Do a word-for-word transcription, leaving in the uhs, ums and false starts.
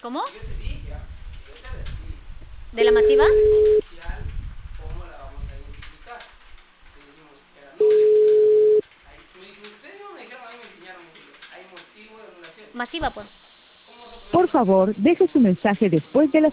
¿Cómo? Yo te dije, ah, yo te advertí. ¿De la masiva? Inicial, ¿cómo la vamos a identificar? Te dijimos que era nula. Ahí, me dijo, ustedes no me dijeron, a mí me enseñaron. Hay motivo de anulación. Masiva, pues. ¿Cómo vas a poner Por masiva? favor, deje su mensaje después de la